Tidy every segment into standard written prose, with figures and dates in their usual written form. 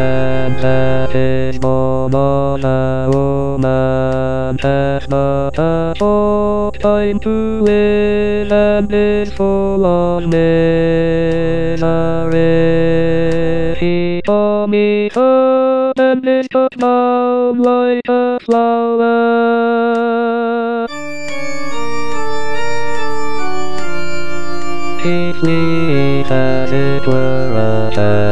baptismo a woman has not a short time to live and is full of misery. He promised her and is cut down like a flower. He flees as it were a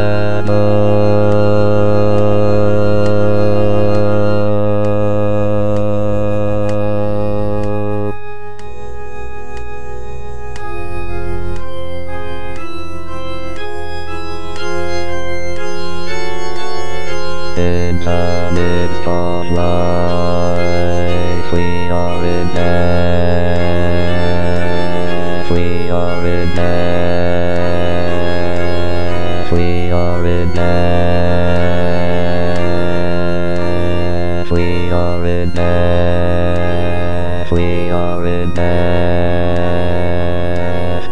shadow. In the midst of life, we are in death. We are in death. We are in death. We are in death. We are in death.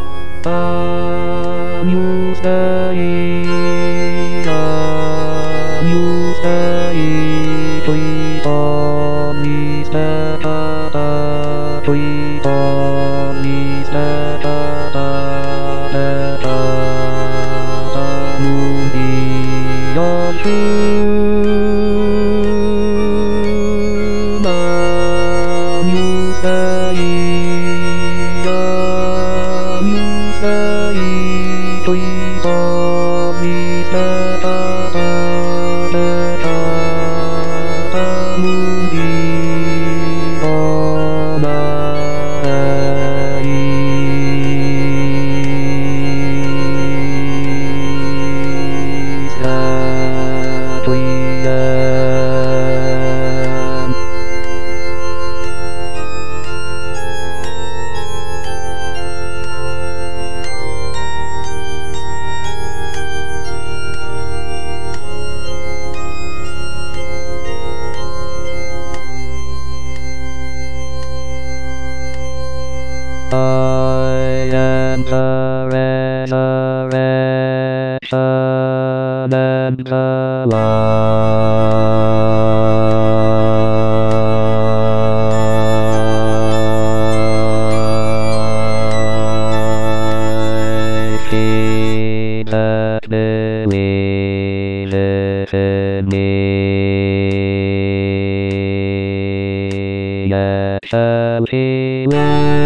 You say, please promise that, please promise that will be your true man. You say, please promise that will be all mine. That we am. I am the resurrection and the life. He that believeth in me, yet shall he live.